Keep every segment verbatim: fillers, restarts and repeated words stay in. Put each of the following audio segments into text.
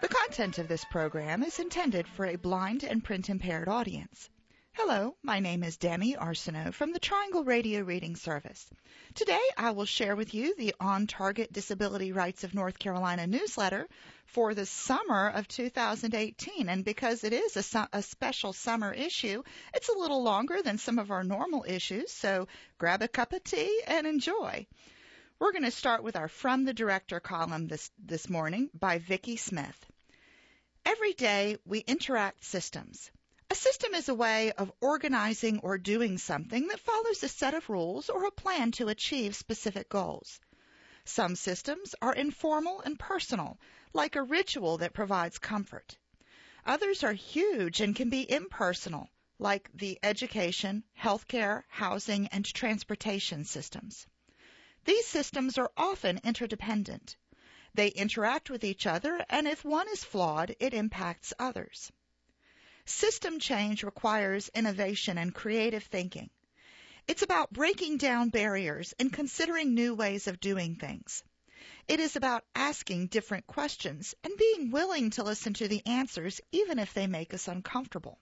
content of this program is intended for a blind and print-impaired audience. Hello, my name is Demi Arsenault from the Triangle Radio Reading Service. Today I will share with you the On Target Disability Rights of North Carolina newsletter for the summer of two thousand eighteen. And because it is a, su- a special summer issue, it's a little longer than some of our normal issues, so grab a cup of tea and enjoy. We're going to start with our From the Director column this, this morning by Vicki Smith. Every day we interact systems. A system is a way of organizing or doing something that follows a set of rules or a plan to achieve specific goals. Some systems are informal and personal, like a ritual that provides comfort. Others are huge and can be impersonal, like the education, healthcare, housing, and transportation systems. These systems are often interdependent. They interact with each other, and if one is flawed, it impacts others. System change requires innovation and creative thinking. It's about breaking down barriers and considering new ways of doing things. It is about asking different questions and being willing to listen to the answers even if they make us uncomfortable.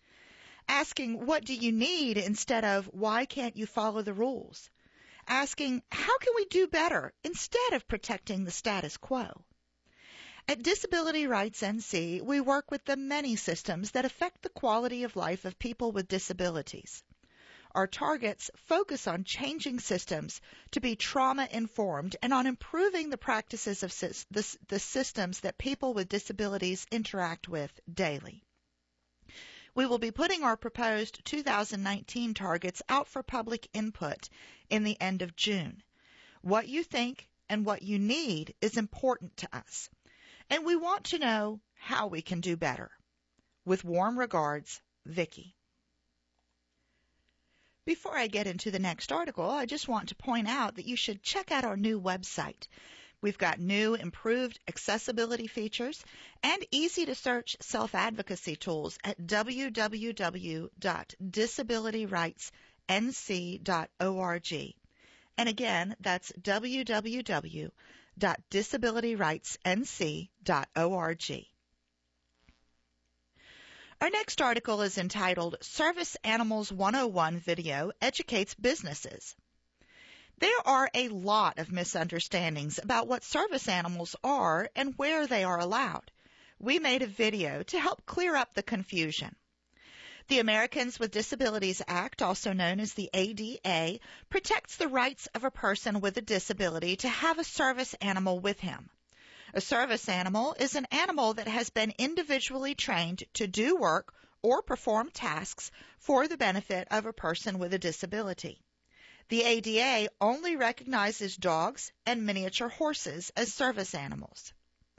Asking, what do you need, instead of, why can't you follow the rules? Asking, how can we do better, instead of protecting the status quo? At Disability Rights N C, we work with the many systems that affect the quality of life of people with disabilities. Our targets focus on changing systems to be trauma-informed and on improving the practices of sy- the, the systems that people with disabilities interact with daily. We will be putting our proposed two thousand nineteen targets out for public input in the end of June. What you think and what you need is important to us, and we want to know how we can do better. With warm regards, Vicki. Before I get into the next article, I just want to point out that you should check out our new website. We've got new, improved accessibility features and easy-to-search self-advocacy tools at w w w dot disability rights n c dot org. And again, that's w w w dot disability rights n c dot org. Our next article is entitled Service Animals one oh one Video Educates Businesses. There are a lot of misunderstandings about what service animals are and where they are allowed. We made a video to help clear up the confusion. The Americans with Disabilities Act, also known as the A D A, protects the rights of a person with a disability to have a service animal with him. A service animal is an animal that has been individually trained to do work or perform tasks for the benefit of a person with a disability. The A D A only recognizes dogs and miniature horses as service animals.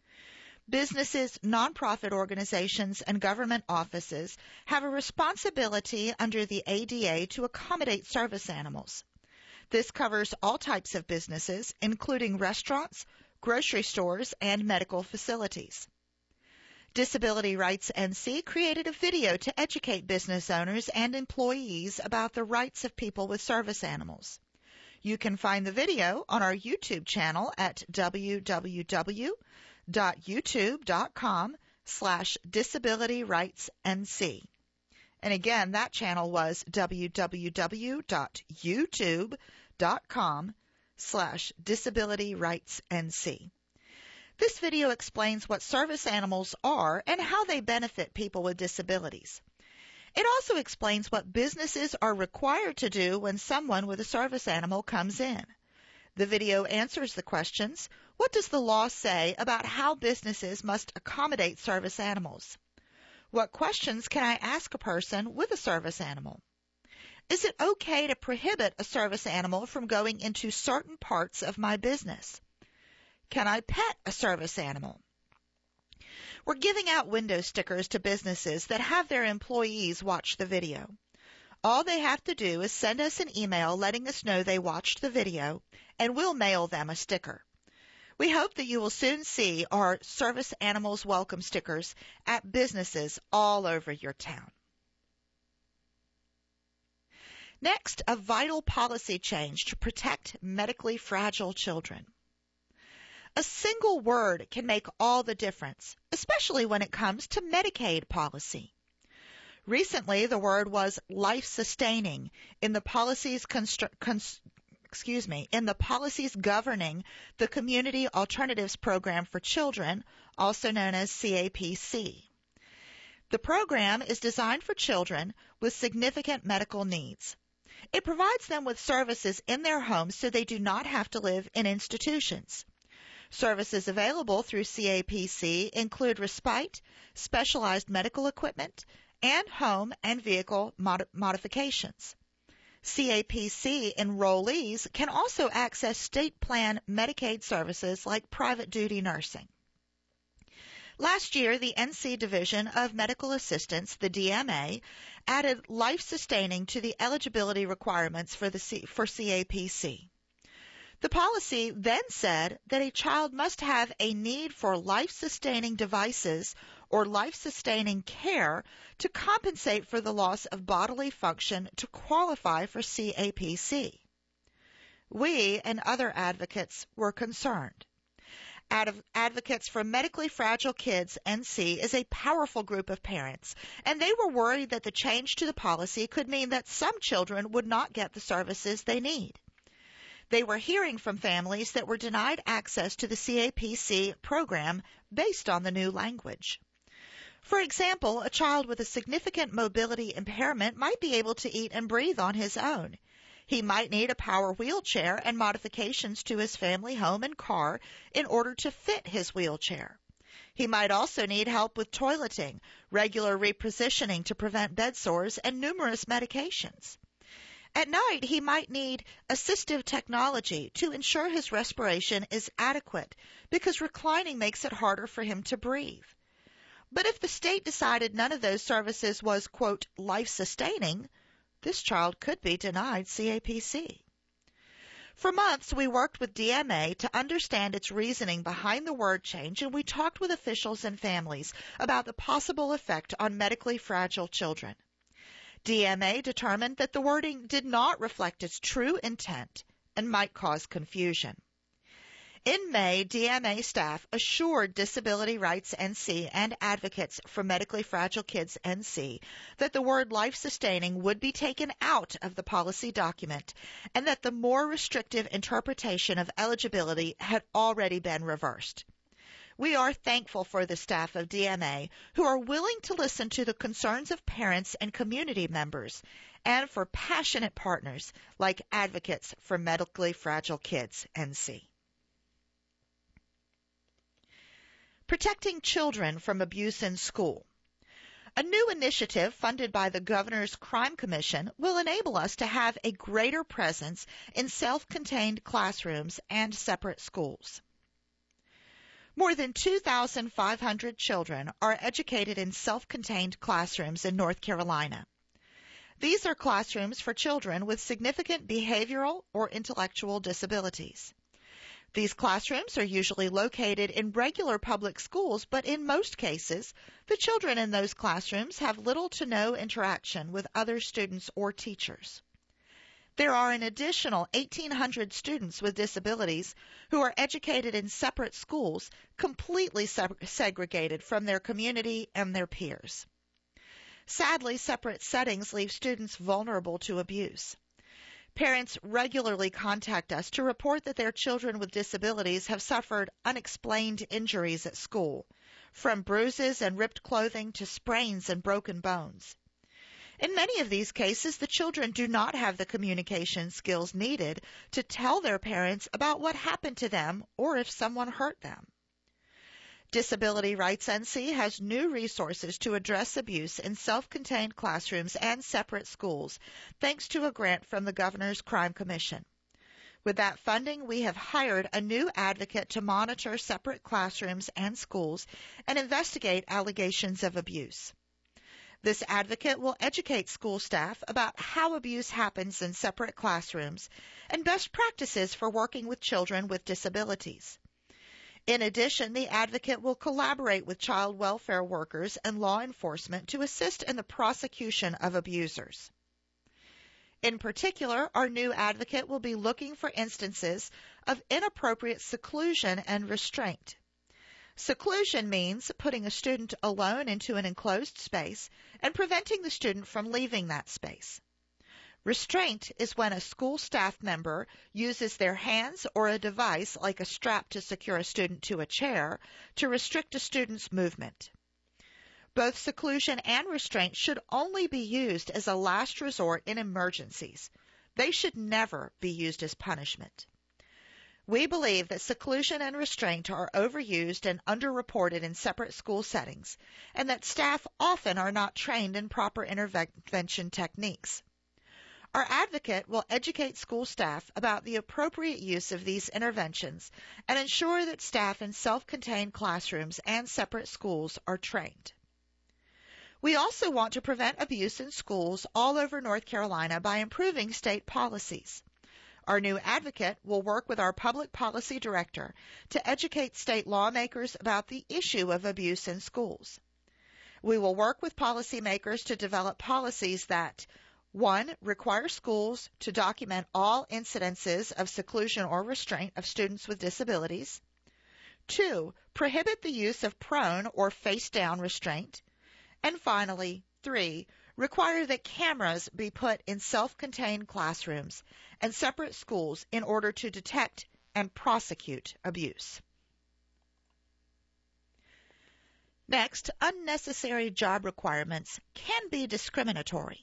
Businesses, nonprofit organizations, and government offices have a responsibility under the A D A to accommodate service animals. This covers all types of businesses, including restaurants, grocery stores, and medical facilities. Disability Rights N C created a video to educate business owners and employees about the rights of people with service animals. You can find the video on our YouTube channel at w w w dot youtube dot com slash disability rights n c. And again, that channel was w w w dot youtube dot com slash disability rights n c. This video explains what service animals are and how they benefit people with disabilities. It also explains what businesses are required to do when someone with a service animal comes in. The video answers the questions, what does the law say about how businesses must accommodate service animals? What questions can I ask a person with a service animal? Is it okay to prohibit a service animal from going into certain parts of my business? Can I pet a service animal? We're giving out window stickers to businesses that have their employees watch the video. All they have to do is send us an email letting us know they watched the video, and we'll mail them a sticker. We hope that you will soon see our Service Animals Welcome stickers at businesses all over your town. Next, a vital policy change to protect medically fragile children. A single word can make all the difference, especially when it comes to Medicaid policy. Recently, the word was life-sustaining in the policies constru- cons- excuse me, in the policies governing the Community Alternatives Program for Children, also known as C A P C. The program is designed for children with significant medical needs. It provides them with services in their homes so they do not have to live in institutions. Services available through C A P C include respite, specialized medical equipment, and home and vehicle mod- modifications. C A P C enrollees can also access state plan Medicaid services like private duty nursing. Last year, the N C Division of Medical Assistance, the D M A, added life-sustaining to the eligibility requirements for, the C- for C A P C. The policy then said that a child must have a need for life-sustaining devices or life-sustaining care to compensate for the loss of bodily function to qualify for C A P C. We and other advocates were concerned. Ad- Advocates for Medically Fragile Kids N C is a powerful group of parents, and they were worried that the change to the policy could mean that some children would not get the services they need. They were hearing from families that were denied access to the C A P C program based on the new language. For example, a child with a significant mobility impairment might be able to eat and breathe on his own. He might need a power wheelchair and modifications to his family home and car in order to fit his wheelchair. He might also need help with toileting, regular repositioning to prevent bed sores, and numerous medications. At night, he might need assistive technology to ensure his respiration is adequate because reclining makes it harder for him to breathe. But if the state decided none of those services was, quote, life-sustaining, this child could be denied C A P C. For months, we worked with D M A to understand its reasoning behind the word change, and we talked with officials and families about the possible effect on medically fragile children. D M A determined that the wording did not reflect its true intent and might cause confusion. In May, D M A staff assured Disability Rights N C and advocates for Medically Fragile Kids N C that the word life-sustaining would be taken out of the policy document and that the more restrictive interpretation of eligibility had already been reversed. We are thankful for the staff of D M A who are willing to listen to the concerns of parents and community members, and for passionate partners like Advocates for Medically Fragile Kids N C. Protecting Children from Abuse in School. A new initiative funded by the Governor's Crime Commission will enable us to have a greater presence in self-contained classrooms and separate schools. More than two thousand five hundred children are educated in self-contained classrooms in North Carolina. These are classrooms for children with significant behavioral or intellectual disabilities. These classrooms are usually located in regular public schools, but in most cases, the children in those classrooms have little to no interaction with other students or teachers. There are an additional eighteen hundred students with disabilities who are educated in separate schools, completely se- segregated from their community and their peers. Sadly, separate settings leave students vulnerable to abuse. Parents regularly contact us to report that their children with disabilities have suffered unexplained injuries at school, from bruises and ripped clothing to sprains and broken bones. In many of these cases, the children do not have the communication skills needed to tell their parents about what happened to them or if someone hurt them. Disability Rights N C has new resources to address abuse in self-contained classrooms and separate schools, thanks to a grant from the Governor's Crime Commission. With that funding, we have hired a new advocate to monitor separate classrooms and schools and investigate allegations of abuse. This advocate will educate school staff about how abuse happens in separate classrooms and best practices for working with children with disabilities. In addition, the advocate will collaborate with child welfare workers and law enforcement to assist in the prosecution of abusers. In particular, our new advocate will be looking for instances of inappropriate seclusion and restraint. Seclusion means putting a student alone into an enclosed space and preventing the student from leaving that space. Restraint is when a school staff member uses their hands or a device like a strap to secure a student to a chair to restrict a student's movement. Both seclusion and restraint should only be used as a last resort in emergencies. They should never be used as punishment. We believe that seclusion and restraint are overused and underreported in separate school settings, and that staff often are not trained in proper intervention techniques. Our advocate will educate school staff about the appropriate use of these interventions and ensure that staff in self-contained classrooms and separate schools are trained. We also want to prevent abuse in schools all over North Carolina by improving state policies. Our new advocate will work with our public policy director to educate state lawmakers about the issue of abuse in schools. We will work with policymakers to develop policies that, one, require schools to document all incidences of seclusion or restraint of students with disabilities. Two, prohibit the use of prone or face-down restraint. And finally, three, require that cameras be put in self-contained classrooms and separate schools in order to detect and prosecute abuse. Next, unnecessary job requirements can be discriminatory.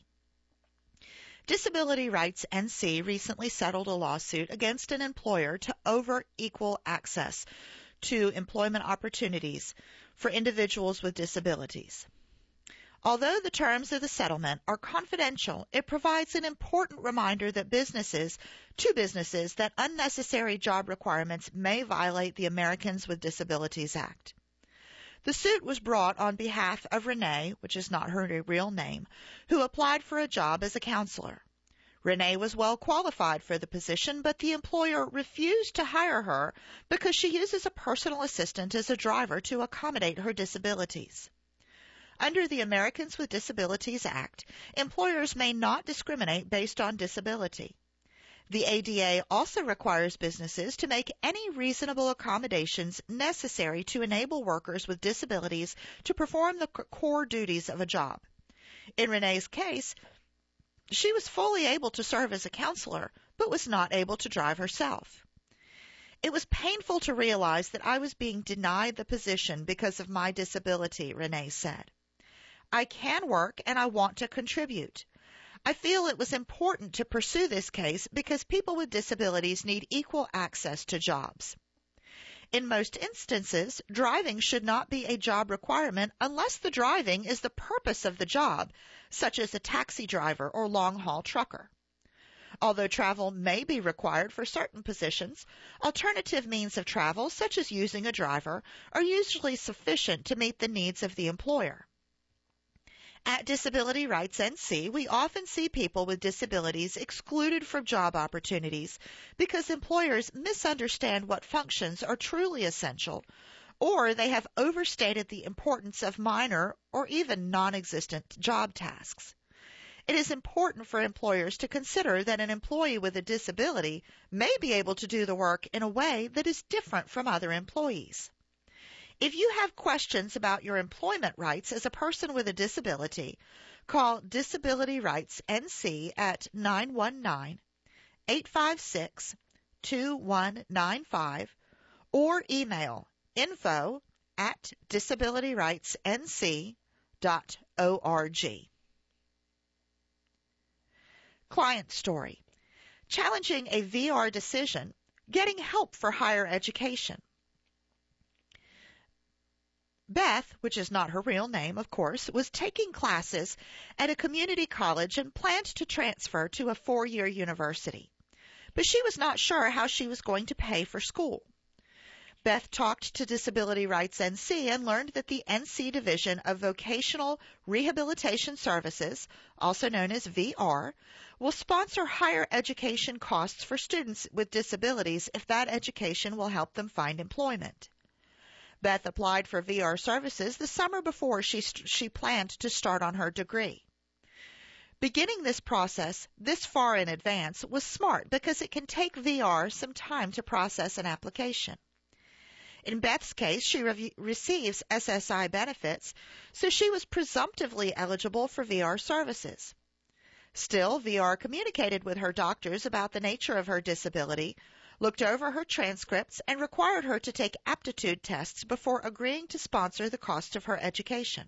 Disability Rights N C recently settled a lawsuit against an employer to over equal access to employment opportunities for individuals with disabilities. Although the terms of the settlement are confidential, it provides an important reminder that businesses, to businesses, that unnecessary job requirements may violate the Americans with Disabilities Act. The suit was brought on behalf of Renee, which is not her real name, who applied for a job as a counselor. Renee was well qualified for the position, but the employer refused to hire her because she uses a personal assistant as a driver to accommodate her disabilities. Under the Americans with Disabilities Act, employers may not discriminate based on disability. The A D A also requires businesses to make any reasonable accommodations necessary to enable workers with disabilities to perform the core duties of a job. In Renee's case, she was fully able to serve as a counselor, but was not able to drive herself. It was painful to realize that I was being denied the position because of my disability, Renee said. I can work and I want to contribute. I feel it was important to pursue this case because people with disabilities need equal access to jobs. In most instances, driving should not be a job requirement unless the driving is the purpose of the job, such as a taxi driver or long-haul trucker. Although travel may be required for certain positions, alternative means of travel, such as using a driver, are usually sufficient to meet the needs of the employer. At Disability Rights N C, we often see people with disabilities excluded from job opportunities because employers misunderstand what functions are truly essential, or they have overstated the importance of minor or even non-existent job tasks. It is important for employers to consider that an employee with a disability may be able to do the work in a way that is different from other employees. If you have questions about your employment rights as a person with a disability, call Disability Rights N C at nine one nine, eight five six, two one nine five or email info at disability rights n c dot org. Client story. Challenging a V R decision, getting help for higher education. Beth, which is not her real name, of course, was taking classes at a community college and planned to transfer to a four-year university. But she was not sure how she was going to pay for school. Beth talked to Disability Rights N C and learned that the N C Division of Vocational Rehabilitation Services, also known as V R, will sponsor higher education costs for students with disabilities if that education will help them find employment. Beth applied for V R services the summer before she, she planned to start on her degree. Beginning this process this far in advance was smart because it can take V R some time to process an application. In Beth's case, she re- receives S S I benefits, so she was presumptively eligible for V R services. Still, V R communicated with her doctors about the nature of her disability, looked over her transcripts, and required her to take aptitude tests before agreeing to sponsor the cost of her education.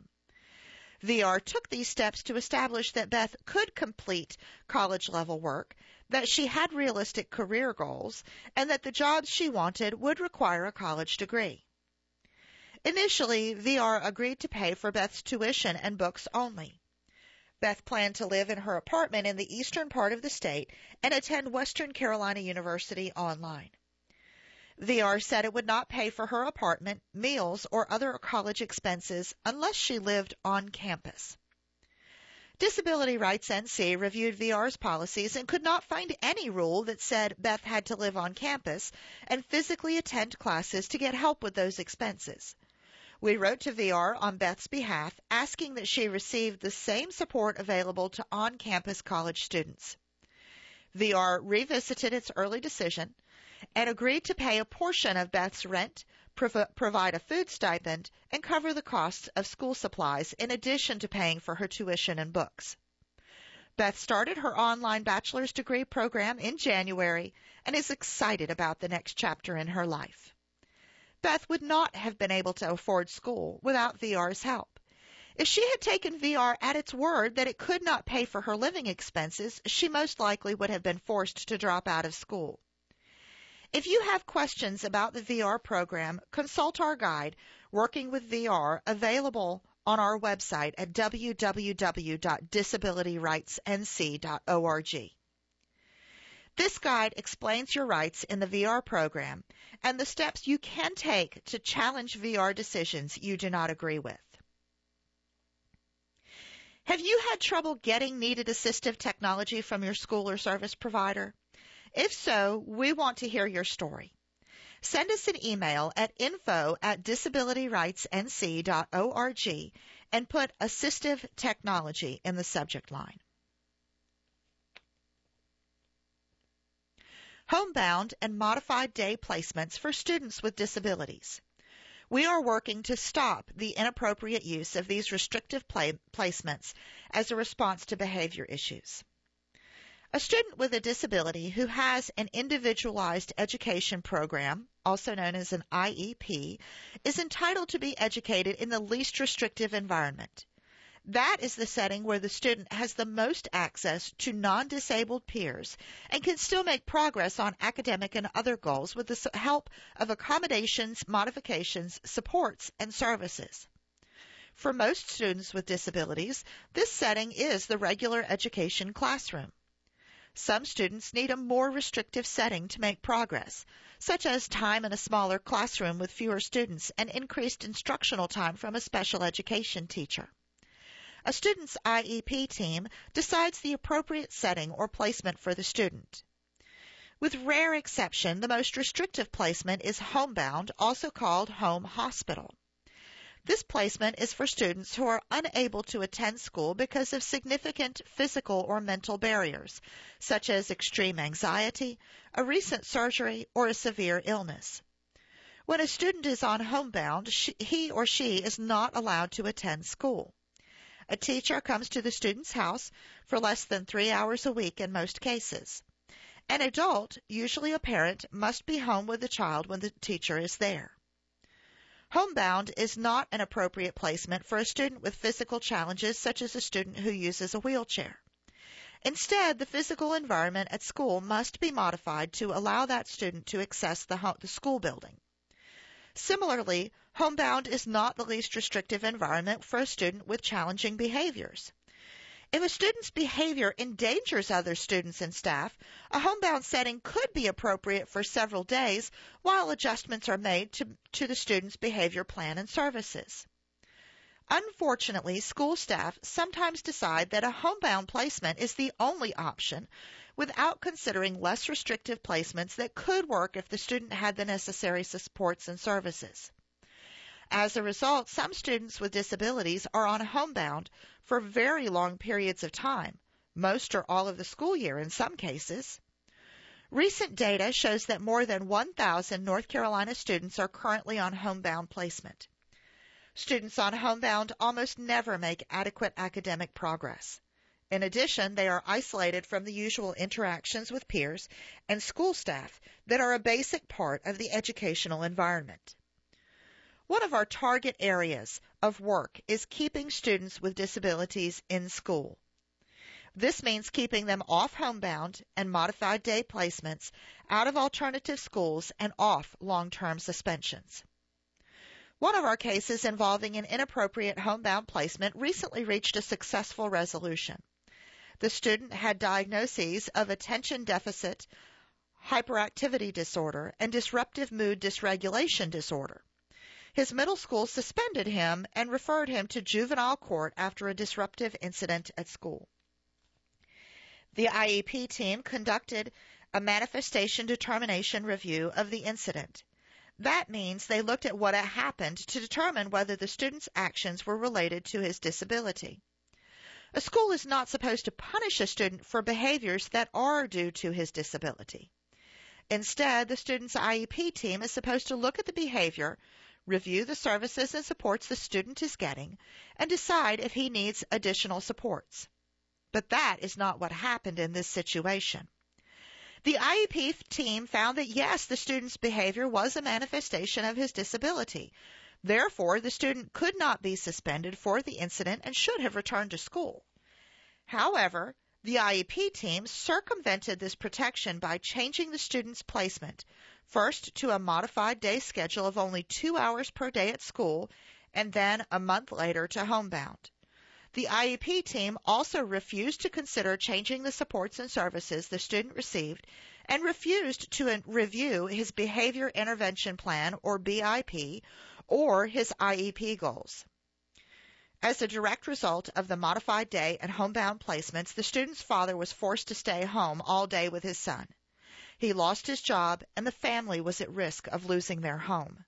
V R took these steps to establish that Beth could complete college-level work, that she had realistic career goals, and that the jobs she wanted would require a college degree. Initially, V R agreed to pay for Beth's tuition and books only. Beth planned to live in her apartment in the eastern part of the state and attend Western Carolina University online. V R said it would not pay for her apartment, meals, or other college expenses unless she lived on campus. Disability Rights N C reviewed V R's policies and could not find any rule that said Beth had to live on campus and physically attend classes to get help with those expenses. We wrote to V R on Beth's behalf, asking that she receive the same support available to on-campus college students. V R revisited its early decision and agreed to pay a portion of Beth's rent, prov- provide a food stipend, and cover the costs of school supplies in addition to paying for her tuition and books. Beth started her online bachelor's degree program in January and is excited about the next chapter in her life. Beth would not have been able to afford school without V R's help. If she had taken V R at its word that it could not pay for her living expenses, she most likely would have been forced to drop out of school. If you have questions about the V R program, consult our guide, Working with V R, available on our website at w w w dot disability rights n c dot org. This guide explains your rights in the V R program and the steps you can take to challenge V R decisions you do not agree with. Have you had trouble getting needed assistive technology from your school or service provider? If so, we want to hear your story. Send us an email at info at disability rights n c dot org and put assistive technology in the subject line. Homebound and modified day placements for students with disabilities. We are working to stop the inappropriate use of these restrictive play placements as a response to behavior issues. A student with a disability who has an individualized education program, also known as an I E P, is entitled to be educated in the least restrictive environment. That is the setting where the student has the most access to non-disabled peers and can still make progress on academic and other goals with the help of accommodations, modifications, supports, and services. For most students with disabilities, this setting is the regular education classroom. Some students need a more restrictive setting to make progress, such as time in a smaller classroom with fewer students and increased instructional time from a special education teacher. A student's I E P team decides the appropriate setting or placement for the student. With rare exception, the most restrictive placement is homebound, also called home hospital. This placement is for students who are unable to attend school because of significant physical or mental barriers, such as extreme anxiety, a recent surgery, or a severe illness. When a student is on homebound, she, he or she is not allowed to attend school. A teacher comes to the student's house for less than three hours a week in most cases. An adult, usually a parent, must be home with the child when the teacher is there. Homebound is not an appropriate placement for a student with physical challenges such as a student who uses a wheelchair. Instead, the physical environment at school must be modified to allow that student to access the, home, the school building. Similarly, homebound is not the least restrictive environment for a student with challenging behaviors. If a student's behavior endangers other students and staff, a homebound setting could be appropriate for several days while adjustments are made to, to the student's behavior plan and services. Unfortunately, school staff sometimes decide that a homebound placement is the only option without considering less restrictive placements that could work if the student had the necessary supports and services. As a result, some students with disabilities are on homebound for very long periods of time, most or all of the school year in some cases. Recent data shows that more than one thousand North Carolina students are currently on homebound placement. Students on homebound almost never make adequate academic progress. In addition, they are isolated from the usual interactions with peers and school staff that are a basic part of the educational environment. One of our target areas of work is keeping students with disabilities in school. This means keeping them off homebound and modified day placements, out of alternative schools, and off long-term suspensions. One of our cases involving an inappropriate homebound placement recently reached a successful resolution. The student had diagnoses of attention deficit, hyperactivity disorder, and disruptive mood dysregulation disorder. His middle school suspended him and referred him to juvenile court after a disruptive incident at school. The I E P team conducted a manifestation determination review of the incident. That means they looked at what had happened to determine whether the student's actions were related to his disability. A school is not supposed to punish a student for behaviors that are due to his disability. Instead, the student's I E P team is supposed to look at the behavior, review the services and supports the student is getting, and decide if he needs additional supports. But that is not what happened in this situation. The I E P team found that, yes, the student's behavior was a manifestation of his disability. Therefore, the student could not be suspended for the incident and should have returned to school. However, the I E P team circumvented this protection by changing the student's placement, first to a modified day schedule of only two hours per day at school, and then a month later to homebound. The I E P team also refused to consider changing the supports and services the student received and refused to review his Behavior Intervention Plan, or B I P, or his I E P goals. As a direct result of the modified day and homebound placements, the student's father was forced to stay home all day with his son. He lost his job, and the family was at risk of losing their home.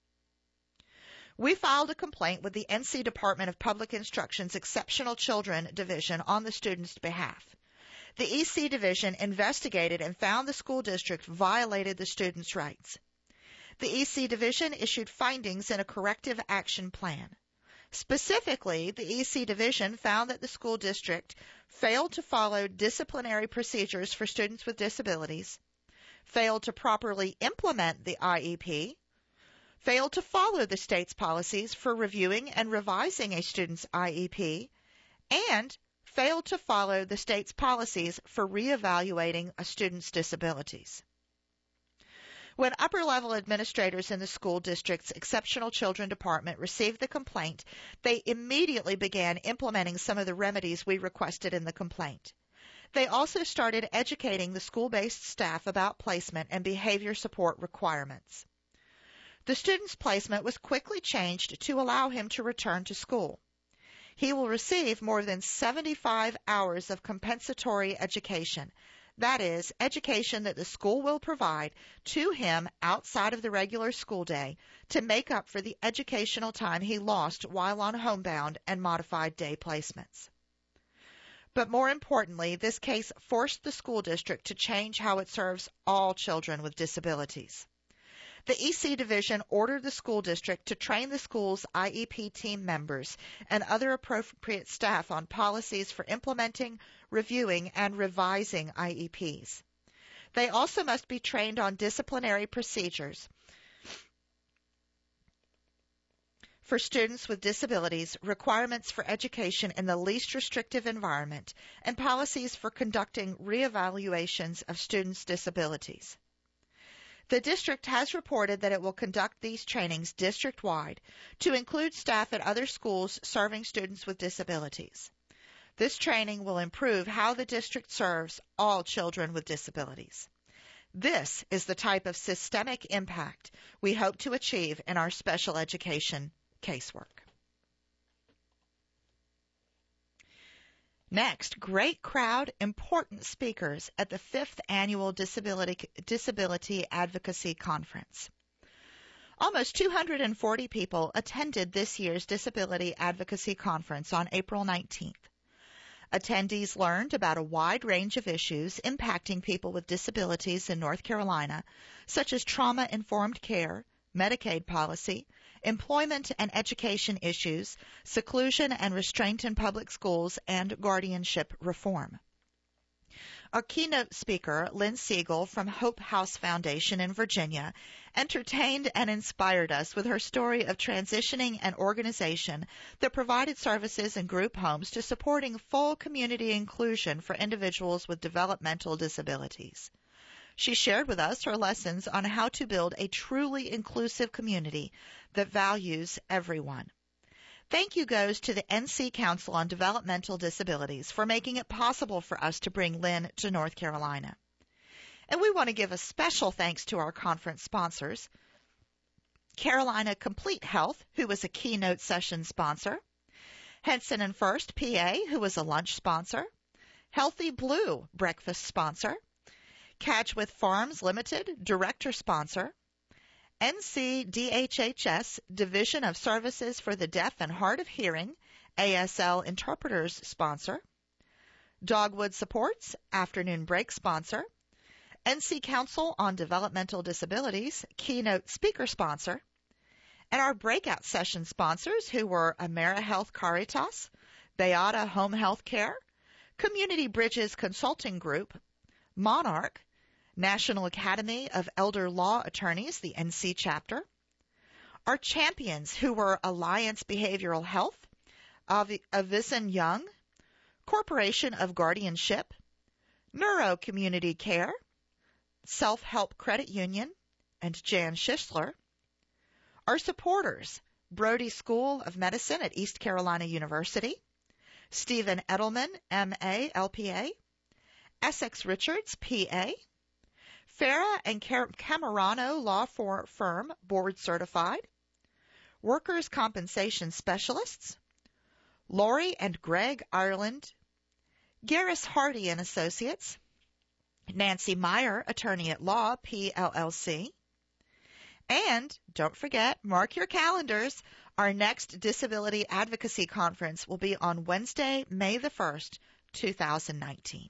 We filed a complaint with the N C Department of Public Instruction's Exceptional Children Division on the student's behalf. The E C Division investigated and found the school district violated the student's rights. The E C Division issued findings in a corrective action plan. Specifically, the E C Division found that the school district failed to follow disciplinary procedures for students with disabilities, failed to properly implement the I E P, failed to follow the state's policies for reviewing and revising a student's I E P, and failed to follow the state's policies for reevaluating a student's disabilities. When upper-level administrators in the school district's Exceptional Children Department received the complaint, they immediately began implementing some of the remedies we requested in the complaint. They also started educating the school-based staff about placement and behavior support requirements. The student's placement was quickly changed to allow him to return to school. He will receive more than seventy-five hours of compensatory education. That is, education that the school will provide to him outside of the regular school day to make up for the educational time he lost while on homebound and modified day placements. But more importantly, this case forced the school district to change how it serves all children with disabilities. The E C Division ordered the school district to train the school's I E P team members and other appropriate staff on policies for implementing, reviewing, and revising I E Ps. They also must be trained on disciplinary procedures for students with disabilities, requirements for education in the least restrictive environment, and policies for conducting reevaluations of students' disabilities. The district has reported that it will conduct these trainings district-wide to include staff at other schools serving students with disabilities. This training will improve how the district serves all children with disabilities. This is the type of systemic impact we hope to achieve in our special education casework. Next, great crowd, important speakers at the fifth Annual Disability, Disability Advocacy Conference. Almost two hundred forty people attended this year's Disability Advocacy Conference on April nineteenth. Attendees learned about a wide range of issues impacting people with disabilities in North Carolina, such as trauma-informed care, Medicaid policy, employment and education issues, seclusion and restraint in public schools, and guardianship reform. Our keynote speaker, Lynn Siegel from Hope House Foundation in Virginia, entertained and inspired us with her story of transitioning an organization that provided services in group homes to supporting full community inclusion for individuals with developmental disabilities. She shared with us her lessons on how to build a truly inclusive community that values everyone. Thank you goes to the N C Council on Developmental Disabilities for making it possible for us to bring Lynn to North Carolina. And we want to give a special thanks to our conference sponsors, Carolina Complete Health, who was a keynote session sponsor, Henson and First P A, who was a lunch sponsor, Healthy Blue breakfast sponsor, Cadgwith Farms Limited director sponsor, N C D H H S Division of Services for the Deaf and Hard of Hearing, A S L Interpreters sponsor, Dogwood Supports Afternoon Break sponsor, N C Council on Developmental Disabilities keynote speaker sponsor, and our breakout session sponsors who were AmeriHealth Caritas, Beata Home Health Care, Community Bridges Consulting Group, Monarch, National Academy of Elder Law Attorneys, the N C chapter, our champions who were Alliance Behavioral Health, Avi- Avison Young, Corporation of Guardianship, Neuro Community Care, Self-Help Credit Union, and Jan Schisler, our supporters, Brody School of Medicine at East Carolina University, Stephen Edelman, M A, L P A, Essex Richards, P A, Farah and Camerano Law Firm, board certified, Workers' Compensation Specialists, Lori and Greg Ireland, Garris Hardy and Associates, Nancy Meyer, Attorney at Law, P L L C, and don't forget, mark your calendars, our next Disability Advocacy Conference will be on Wednesday, May the first, two thousand nineteen.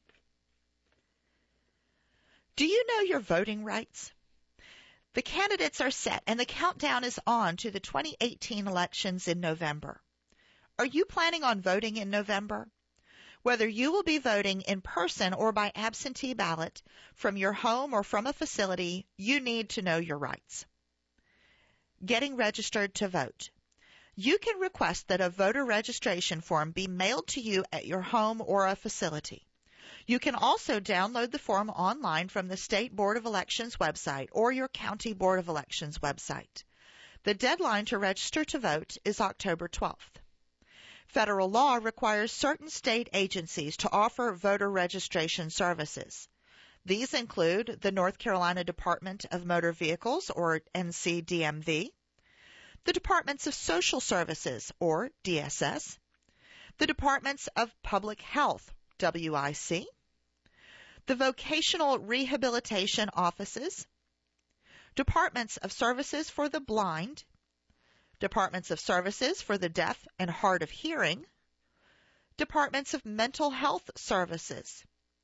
Do you know your voting rights? The candidates are set and the countdown is on to the twenty eighteen elections in November. Are you planning on voting in November? Whether you will be voting in person or by absentee ballot, from your home or from a facility, you need to know your rights. Getting registered to vote. You can request that a voter registration form be mailed to you at your home or a facility. You can also download the form online from the State Board of Elections website or your County Board of Elections website. The deadline to register to vote is October twelfth. Federal law requires certain state agencies to offer voter registration services. These include the North Carolina Department of Motor Vehicles, or N C D M V, the Departments of Social Services, or D S S, the Departments of Public Health, W I C, the Vocational Rehabilitation Offices, Departments of Services for the Blind, Departments of Services for the Deaf and Hard of Hearing, Departments of Mental Health Services,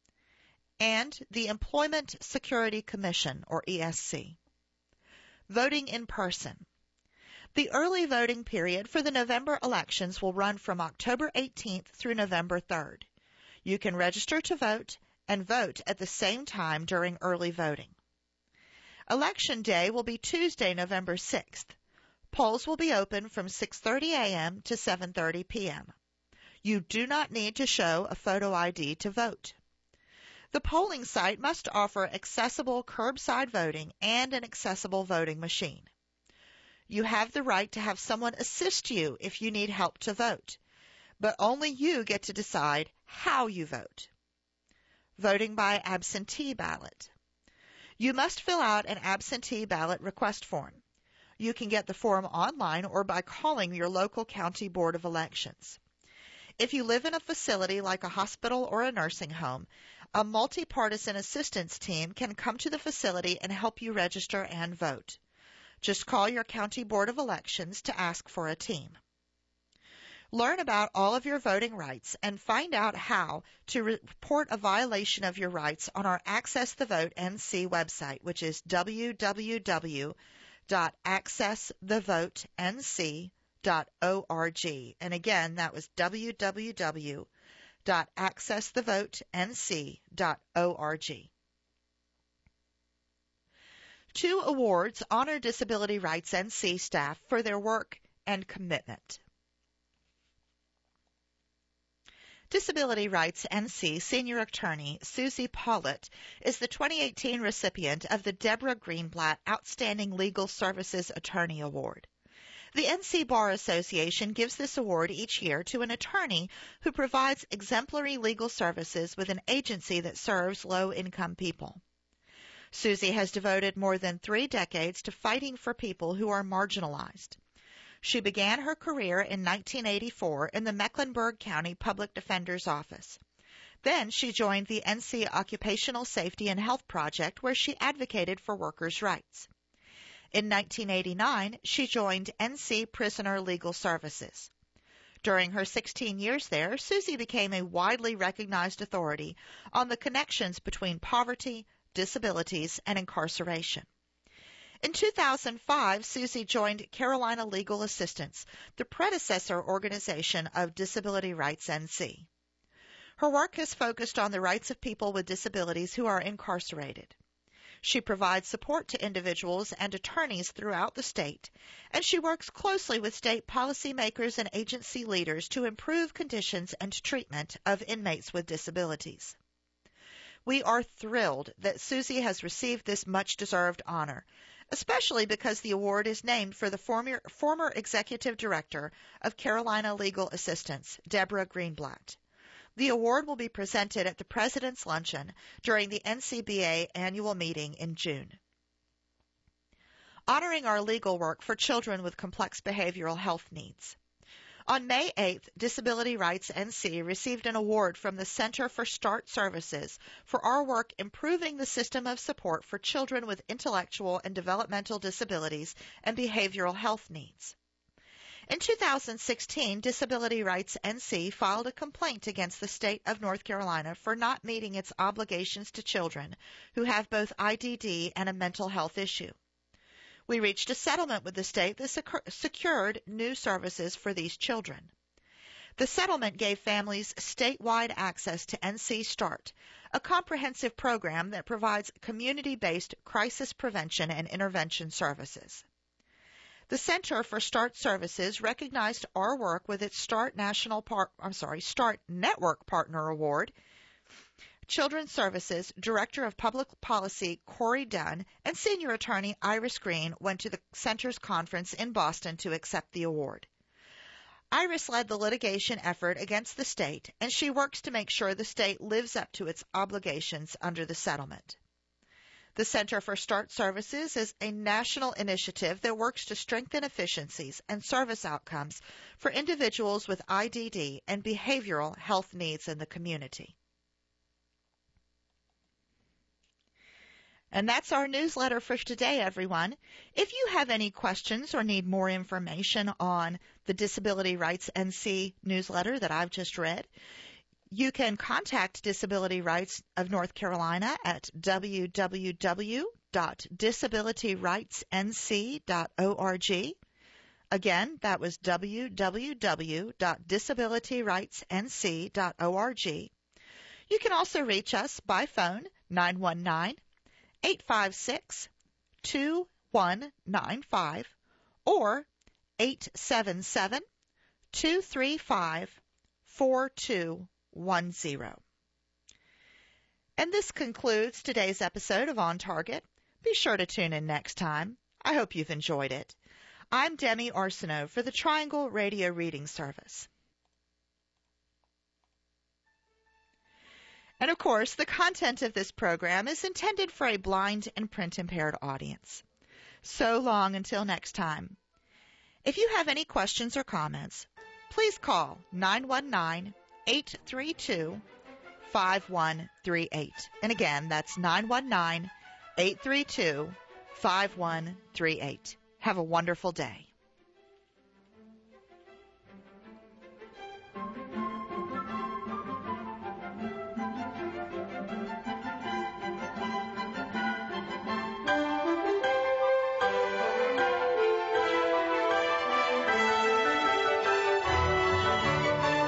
and the Employment Security Commission, or E S C. Voting in person. The early voting period for the November elections will run from October eighteenth through November third. You can register to vote and vote at the same time during early voting. Election Day will be Tuesday, November sixth. Polls will be open from six thirty a.m. to seven thirty p.m. You do not need to show a photo I D to vote. The polling site must offer accessible curbside voting and an accessible voting machine. You have the right to have someone assist you if you need help to vote, but only you get to decide how you vote. Voting by absentee ballot. You must fill out an absentee ballot request form. You can get the form online or by calling your local county board of elections. If you live in a facility like a hospital or a nursing home, a multi-partisan assistance team can come to the facility and help you register and vote. Just call your county board of elections to ask for a team. Learn about all of your voting rights and find out how to report a violation of your rights on our Access the Vote N C website, which is w w w dot access the vote n c dot org. And again, that was w w w dot access the vote n c dot org. Two awards honor Disability Rights N C staff for their work and commitment. Disability Rights N C Senior Attorney Susie Paulett is the twenty eighteen recipient of the Deborah Greenblatt Outstanding Legal Services Attorney Award. The N C Bar Association gives this award each year to an attorney who provides exemplary legal services with an agency that serves low-income people. Susie has devoted more than three decades to fighting for people who are marginalized. She began her career in nineteen eighty-four in the Mecklenburg County Public Defender's Office. Then she joined the N C Occupational Safety and Health Project, where she advocated for workers' rights. In nineteen eighty-nine, she joined N C Prisoner Legal Services. During her sixteen years there, Susie became a widely recognized authority on the connections between poverty, disabilities, and incarceration. In two thousand five, Susie joined Carolina Legal Assistance, the predecessor organization of Disability Rights N C. Her work has focused on the rights of people with disabilities who are incarcerated. She provides support to individuals and attorneys throughout the state, and she works closely with state policymakers and agency leaders to improve conditions and treatment of inmates with disabilities. We are thrilled that Susie has received this much-deserved honor, especially because the award is named for the former, former executive director of Carolina Legal Assistance, Deborah Greenblatt. The award will be presented at the President's Luncheon during the N C B A annual meeting in June. Honoring our legal work for children with complex behavioral health needs. On May eighth, Disability Rights N C received an award from the Center for START Services for our work improving the system of support for children with intellectual and developmental disabilities and behavioral health needs. In two thousand sixteen, Disability Rights N C filed a complaint against the state of North Carolina for not meeting its obligations to children who have both I D D and a mental health issue. We reached a settlement with the state that secured new services for these children. The settlement gave families statewide access to N C START, a comprehensive program that provides community-based crisis prevention and intervention services. The Center for START Services recognized our work with its START National Par- I'm sorry, START Network Partner Award. Children's Services Director of Public Policy Corey Dunn and Senior Attorney Iris Green went to the Center's conference in Boston to accept the award. Iris led the litigation effort against the state, and she works to make sure the state lives up to its obligations under the settlement. The Center for START Services is a national initiative that works to strengthen efficiencies and service outcomes for individuals with I D D and behavioral health needs in the community. And that's our newsletter for today, everyone. If you have any questions or need more information on the Disability Rights N C newsletter that I've just read, you can contact Disability Rights of North Carolina at w w w dot disability rights n c dot org. Again, that was w w w dot disability rights n c dot org. You can also reach us by phone, nine one nine, eight five six, two one nine five or eight seven seven, two three five, four two one zero. And this concludes today's episode of On Target. Be sure to tune in next time. I hope you've enjoyed it. I'm Demi Arsenault for the Triangle Radio Reading Service. And of course, the content of this program is intended for a blind and print-impaired audience. So long until next time. If you have any questions or comments, please call nine one nine, eight three two, five one three eight. And again, that's nine one nine, eight three two, five one three eight. Have a wonderful day.